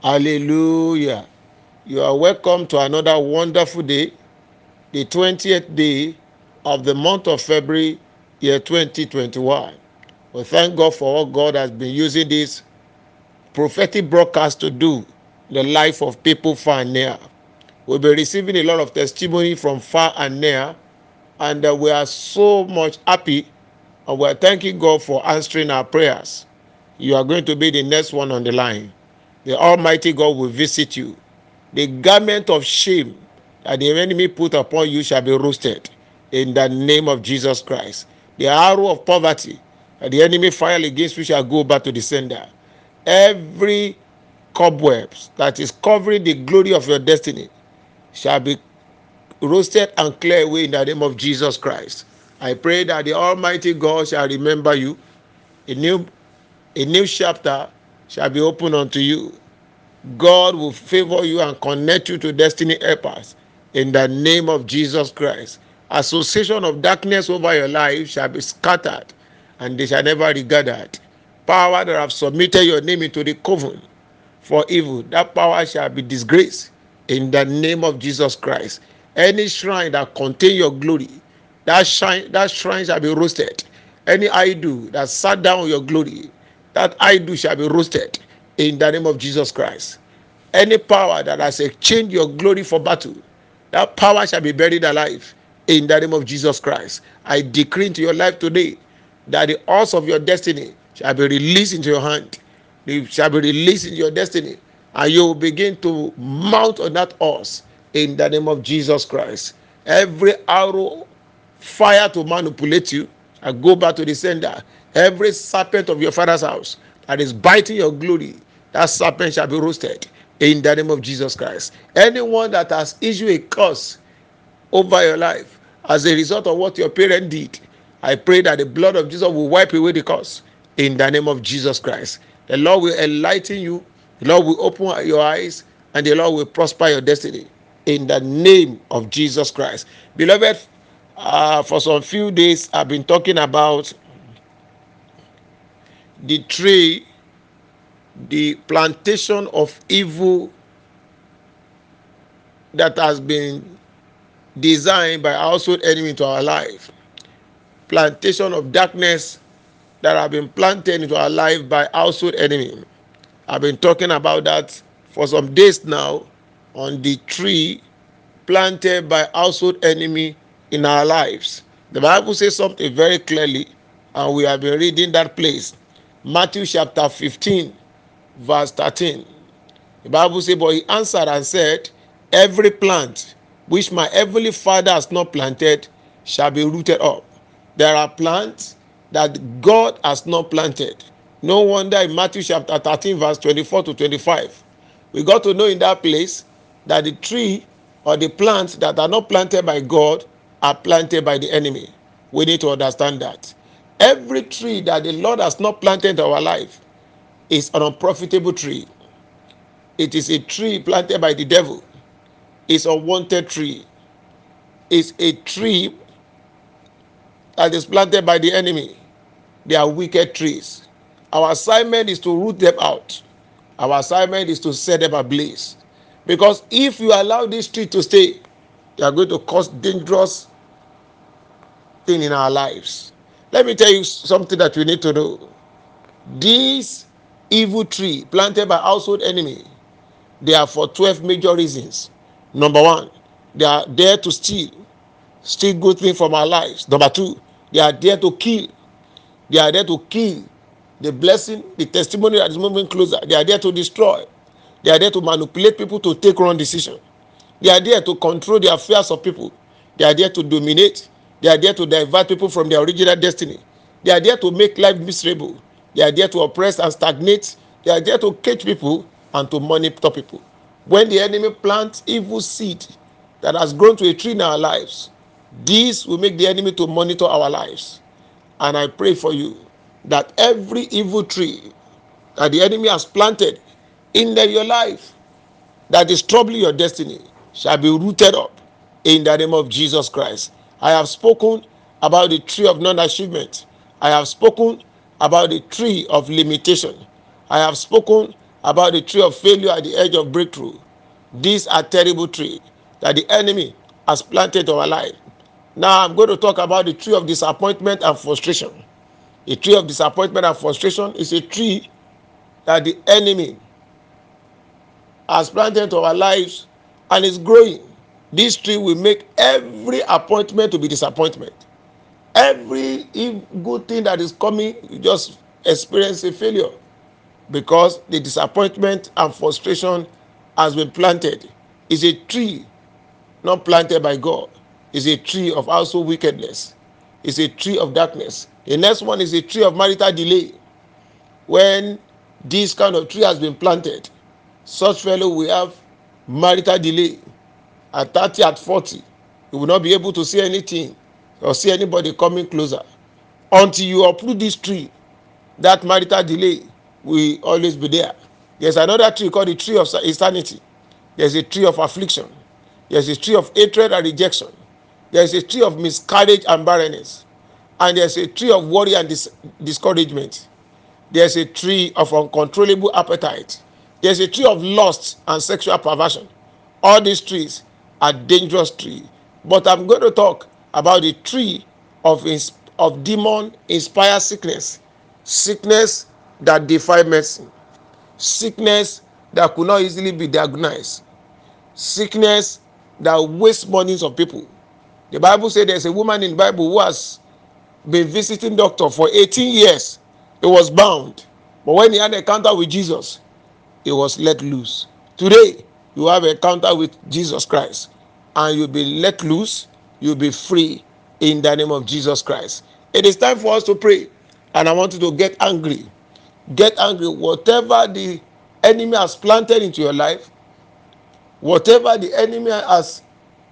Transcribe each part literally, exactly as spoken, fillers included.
Hallelujah. You are welcome to another wonderful day, the twentieth day of the month of February, year twenty twenty-one. We thank God for what God has been using this prophetic broadcast to do in the life of people far and near. We'll be receiving a lot of testimony from far and near, and uh, we are so much happy and we're thanking God for answering our prayers. You are going to be the next one on the line. The Almighty God will visit you. The garment of shame that the enemy put upon you shall be roasted in the name of Jesus Christ. The arrow of poverty that the enemy fired against you shall go back to the sender. Every cobwebs that is covering the glory of your destiny shall be roasted and clear away in the name of Jesus Christ. I pray that the Almighty God shall remember you. A new, a new chapter shall be opened unto you. God will favor you and connect you to destiny helpers in the name of Jesus Christ. Association of darkness over your life shall be scattered and they shall never be gathered. Power that have submitted your name into the coven for evil, that power shall be disgraced in the name of Jesus Christ. Any shrine that contain your glory, that shrine, that shrine shall be roasted. Any idol that sat down on your glory, that idol shall be roasted in the name of Jesus Christ. Any power that has exchanged your glory for battle, that power shall be buried alive in the name of Jesus Christ. I decree into your life today that the horse of your destiny shall be released into your hand. It shall be released in your destiny, and you will begin to mount on that horse in the name of Jesus Christ. Every arrow fire to manipulate you shall go back to the sender. Every serpent of your father's house that is biting your glory, that serpent shall be roasted in the name of Jesus Christ. Anyone that has issued a curse over your life as a result of what your parent did, I pray that the blood of Jesus will wipe away the curse in the name of Jesus Christ. The Lord will enlighten you, the Lord will open your eyes, and the Lord will prosper your destiny in the name of Jesus Christ. Beloved, uh, for some few days I've been talking about the tree, the plantation of evil that has been designed by household enemy into our life. Plantation of darkness that have been planted into our life by household enemy. I've been talking about that for some days now on the tree planted by household enemy in our lives. The Bible says something very clearly, and we have been reading that place. Matthew chapter fifteen, verse thirteen. The Bible says, but he answered and said, every plant which my heavenly Father has not planted shall be rooted up. There are plants that God has not planted. No wonder in Matthew chapter thirteen, verse twenty-four to twenty-five, we got to know in that place that the tree or the plants that are not planted by God are planted by the enemy. We need to understand that. Every tree that the Lord has not planted in our life is an unprofitable tree. It is a tree planted by the devil. It's a wanted tree. It's a tree that is planted by the enemy. They are wicked trees. Our assignment is to root them out. Our assignment is to set them ablaze. Because if you allow this tree to stay, they are going to cause dangerous thing in our lives. Let me tell you something that you need to know. This evil tree planted by household enemy, they are for twelve major reasons. Number one, they are there to steal, steal good things from our lives. Number two, they are there to kill. They are there to kill the blessing, the testimony that is moving closer. They are there to destroy. They are there to manipulate people to take wrong decisions. They are there to control the affairs of people. They are there to dominate. They are there to divert people from their original destiny. They are there to make life miserable. They are there to oppress and stagnate. They are there to cage people and to monitor people. When the enemy plants evil seed that has grown to a tree in our lives, this will make the enemy to monitor our lives. And I pray for you that every evil tree that the enemy has planted in your life that is troubling your destiny shall be rooted up in the name of Jesus Christ. I have spoken about the tree of non-achievement. I have spoken about the tree of limitation. I have spoken about the tree of failure at the edge of breakthrough. These are terrible trees that the enemy has planted in our life. Now I'm going to talk about the tree of disappointment and frustration. A tree of disappointment and frustration is a tree that the enemy has planted to our lives and is growing. This tree will make every appointment to be disappointment. Every good thing that is coming, you just experience a failure because the disappointment and frustration has been planted. It's a tree not planted by God. It's a tree of also wickedness. It's a tree of darkness. The next one is a tree of marital delay. When this kind of tree has been planted, such fellow will have marital delay at thirty, at forty. You will not be able to see anything or see anybody coming closer. Until you uproot this tree, that marital delay will always be there. There's another tree called the tree of insanity. There's a tree of affliction. There's a tree of hatred and rejection. There's a tree of miscarriage and barrenness. And there's a tree of worry and dis- discouragement. There's a tree of uncontrollable appetite. There's a tree of lust and sexual perversion. All these trees are dangerous trees. But I'm going to talk about the tree of, of demon-inspired sickness. Sickness that defy medicine. Sickness that could not easily be diagnosed. Sickness that wastes monies of people. The Bible says there's a woman in the Bible who has been visiting doctor for eighteen years. He was bound. But when he had an encounter with Jesus, he was let loose. Today, you have an encounter with Jesus Christ and you'll be let loose, you'll be free in the name of Jesus Christ. It is time for us to pray, and I want you to get angry. Get angry. Whatever the enemy has planted into your life, whatever the enemy has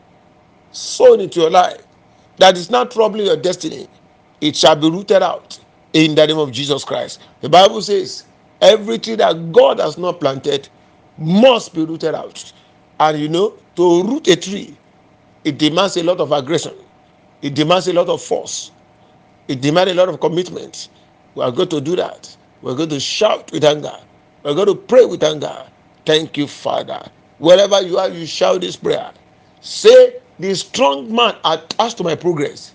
sown into your life that is not troubling your destiny, it shall be rooted out in the name of Jesus Christ. The Bible says everything that God has not planted must be rooted out. And you know, to root a tree, it demands a lot of aggression. It demands a lot of force. It demands a lot of commitment. We are going to do that. We're going to shout with anger. We're going to pray with anger. Thank you, Father. Wherever you are, you shout this prayer. Say, the strong man attached to my progress.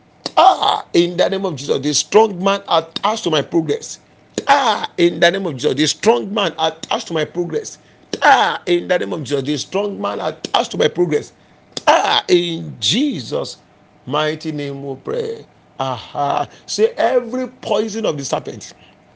Ah, in the name of Jesus, the strong man attached to my progress. Ah, in the name of Jesus, the strong man attached to my progress. Ah, in the name of Jesus, the strong man attached to my progress. Ah, in Jesus' mighty name we pray. Aha. Say, every poison of the serpent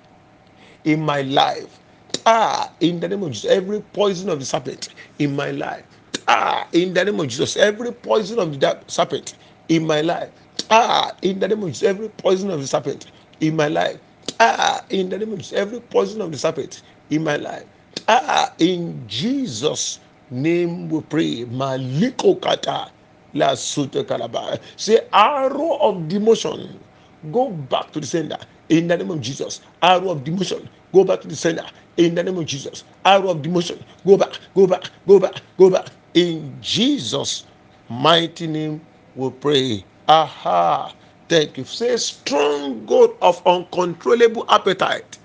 in my life. Ah, in the name of Jesus, every poison of the serpent in my life. Ah, in the name of Jesus, every poison of the serpent in my life. Ah, in the name of Jesus, every poison of the serpent in my life. Ah, in the name of Jesus, every poison of the serpent in my life. Ah, in Jesus' name we pray. Maliko kata la sute kalaba. Say, arrow of demotion, go back to the sender in the name of Jesus. Arrow of demotion, go back to the sender in the name of Jesus. Arrow of demotion, go back, go back, go back, go back. In Jesus' mighty name we pray. Aha. Thank you. Say, strong God of uncontrollable appetite,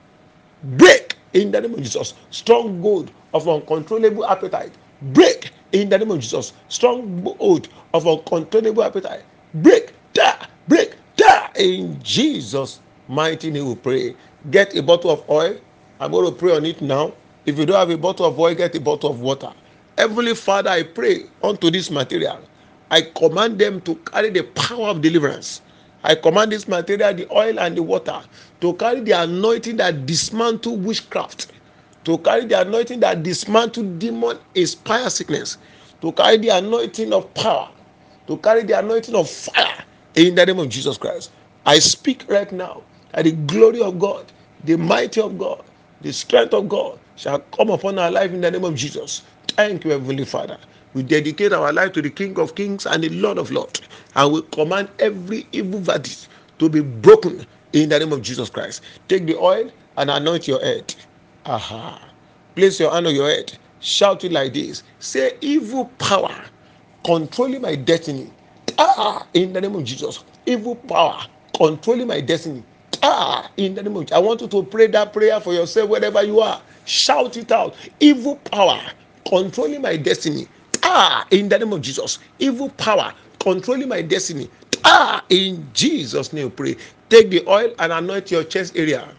break in the name of Jesus. Strong hold of uncontrollable appetite, break in the name of Jesus. Strong hold of uncontrollable appetite, break, da, break, da. In Jesus' mighty name we pray. Get a bottle of oil. I'm going to pray on it now. If you don't have a bottle of oil, get a bottle of water. Heavenly Father, I pray unto this material. I command them to carry the power of deliverance. I command this material, the oil and the water, to carry the anointing that dismantle witchcraft, to carry the anointing that dismantle demon inspired sickness, to carry the anointing of power, to carry the anointing of fire in the name of Jesus Christ. I speak right now that the glory of God, the mighty of God, the strength of God shall come upon our life in the name of Jesus. Thank you, Heavenly Father. We dedicate our life to the King of Kings and the Lord of Lords, and we command every evil verdict to be broken in the name of Jesus Christ. Take the oil and anoint your head. Aha. Place your hand on your head. Shout it like this. Say, evil power controlling my destiny. Ah, in the name of Jesus. Evil power controlling my destiny. Ah, in the name of Jesus. I want you to pray that prayer for yourself wherever you are. Shout it out. Evil power controlling my destiny. Ah, in the name of Jesus. Evil power controlling my destiny. Ah, in Jesus' name, pray. Take the oil and anoint your chest area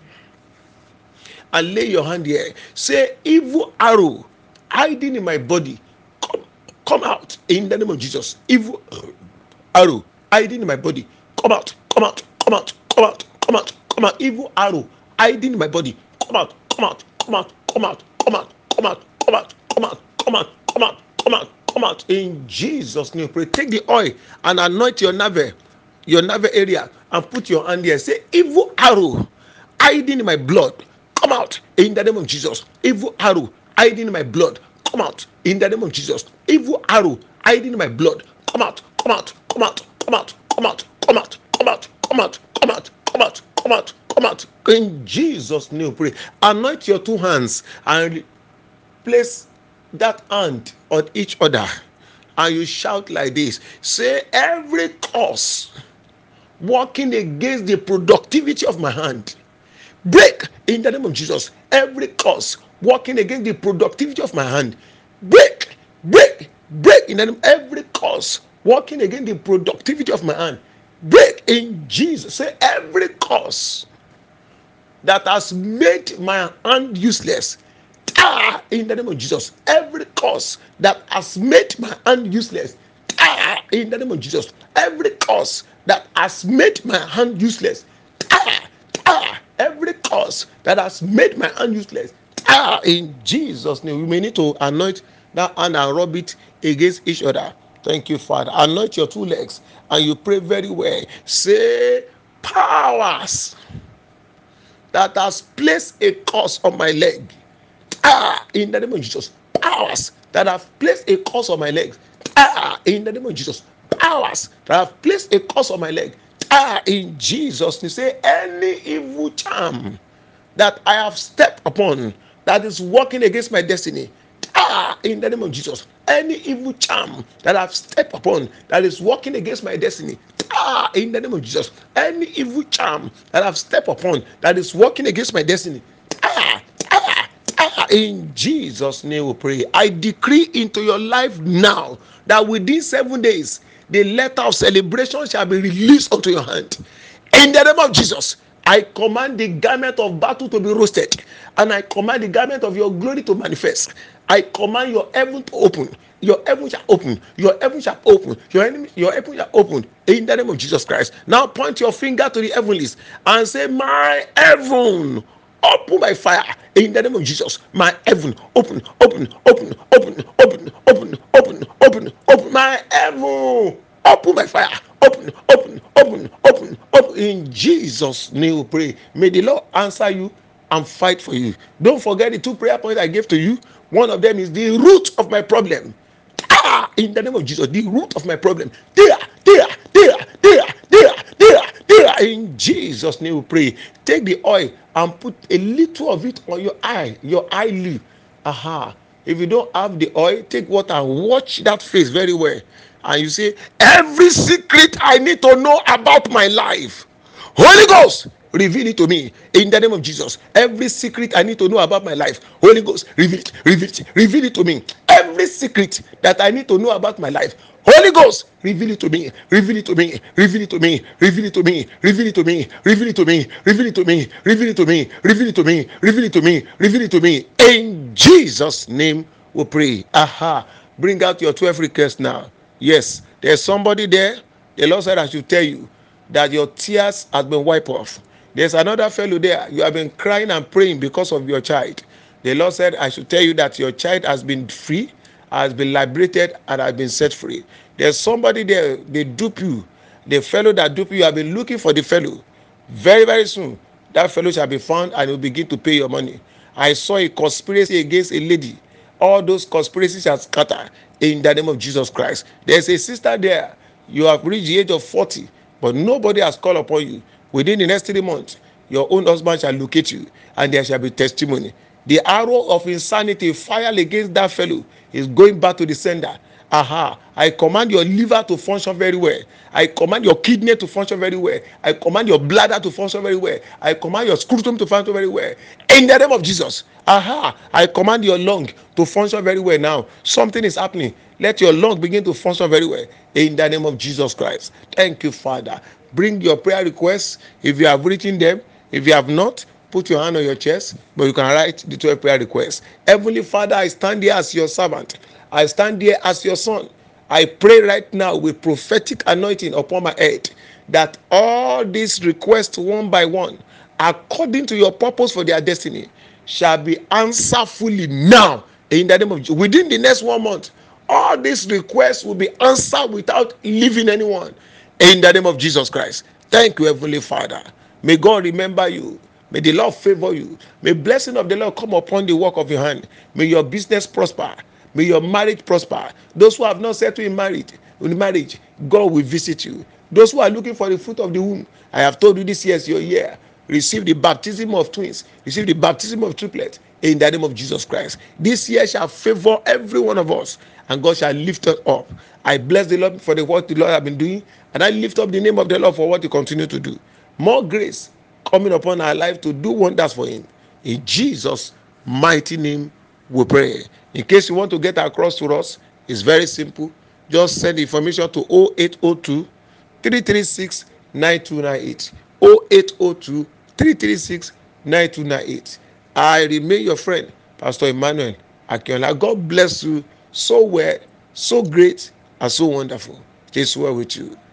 and lay your hand here. Say, evil arrow hiding in my body, come, come out in the name of Jesus. Evil arrow hiding in my body, come out, come out, come out, come out, come out, come out. Evil arrow hiding in my body, come out, come out, come out, come out, come out, come out, come out, come out, come out, come out, come out, come out. In Jesus' name, pray. Take the oil and anoint your navel, your navel area, and put your hand there. Say, evil arrow hiding in my blood, come out in the name of Jesus. Evil arrow hiding in my blood, come out in the name of Jesus. Evil arrow hiding in my blood, come out, come out, come out, come out, come out, come out, come out, come out, come out, come out, come out, come out. In Jesus' name, pray. Anoint your two hands and place that hand on each other, and you shout like this. Say, every curse working against the productivity of my hand, break in the name of Jesus. Every curse working against the productivity of my hand, break, break, break in the name. Every curse working against the productivity of my hand, break in Jesus. Say, every curse that has made my hand useless, ah, in the name of Jesus. Every curse that has made my hand useless, ah, in the name of Jesus. Every curse that has made my hand useless, ah, ah, every curse that has made my hand useless, ah, in Jesus' name. We may need to anoint that hand and rub it against each other. Thank you, Father. Anoint your two legs and you pray very well. Say, powers that has placed a curse on my leg, ah, in the name of Jesus. Powers that have placed a curse on my legs, ah, in the name of Jesus. Powers that have placed a curse on my leg, ah, in Jesus' name. Say, any evil charm that I have stepped upon that is working against my destiny, ah, in the name of Jesus. Any evil charm that I've stepped upon that is working against my destiny, ah, in the name of Jesus. Any evil charm that I've stepped upon that is working against my destiny, ah, ah, ah, in Jesus' name we pray. I decree into your life now that within seven days, the letter of celebration shall be released unto your hand. In the name of Jesus, I command the garment of battle to be roasted, and I command the garment of your glory to manifest. I command your heaven to open. Your heaven shall open. Your heaven shall open. Your enemy, your heaven shall open. In the name of Jesus Christ. Now point your finger to the heavenlies and say, my heaven, open by fire. In the name of Jesus, my heaven, open, open, open, open, open, open, open, open, open, my heaven, open by fire. Open, open, open, open, open. In Jesus' name we pray. May the Lord answer you and fight for you. Don't forget the two prayer points I gave to you. One of them is the root of my problem. Ah, in the name of Jesus, the root of my problem. There, there, there, there, there, there, there. In Jesus' name we pray. Take the oil and put a little of it on your eye, your eyelid. Aha. If you don't have the oil, take water and watch that face very well. And you say, every secret I need to know about my life, Holy Ghost, reveal it to me in the name of Jesus. Every secret I need to know about my life, Holy Ghost, reveal it, reveal it, reveal it to me. Every secret that I need to know about my life, Holy Ghost, reveal it to me, reveal it to me, reveal it to me, reveal it to me, reveal it to me, reveal it to me, reveal it to me, reveal it to me, reveal it to me, reveal it to me, reveal it to me. In Jesus' name we pray. Aha. Bring out your twelve requests now. Yes, there's somebody there. The Lord said I should tell you that your tears have been wiped off. There's another fellow there. You have been crying and praying because of your child. The Lord said I should tell you that your child has been free, has been liberated, and has been set free. There's somebody there. They dupe you. The fellow that dupe you, you have been looking for the fellow. Very, very soon, that fellow shall be found and will begin to pay your money. I saw a conspiracy against a lady. All those conspiracies are scattered in the name of Jesus Christ. There's a sister there. You have reached the age of forty, but nobody has called upon you. Within the next three months, your own husband shall locate you, and there shall be testimony. The arrow of insanity fired against that fellow is going back to the sender, Aha. I command your liver to function very well. I command your kidney to function very well. I command your bladder to function very well. I command your scrotum to function very well. In the name of Jesus. Aha. I command your lung to function very well now. Something is happening. Let your lung begin to function very well. In the name of Jesus Christ. Thank you, Father. Bring your prayer requests. If you have written them, if you have not, put your hand on your chest, but you can write the twelve prayer requests. Heavenly Father, I stand here as your servant. I stand here as your son. I pray right now with prophetic anointing upon my head that all these requests, one by one, according to your purpose for their destiny, shall be answered fully now in the name of Jesus. Within the next one month, all these requests will be answered without leaving anyone in the name of Jesus Christ. Thank you, Heavenly Father. May God remember you. May the Lord favor you. May blessing of the Lord come upon the work of your hand. May your business prosper. May your marriage prosper. Those who have not settled in marriage, in marriage, God will visit you. Those who are looking for the fruit of the womb, I have told you this year is your year. Receive the baptism of twins. Receive the baptism of triplets in the name of Jesus Christ. This year shall favor every one of us, and God shall lift us up. I bless the Lord for the work the Lord has been doing, and I lift up the name of the Lord for what He continue to do. More grace coming upon our life to do wonders for Him. In Jesus' mighty name, we pray. In case you want to get across to us, it's very simple. Just send information to oh eight oh two, three three six, nine two nine eight. oh eight oh two, three three six, nine two nine eight. I remain your friend, Pastor Emmanuel Akinola. God bless you so well, so great, and so wonderful. Jesus well with you.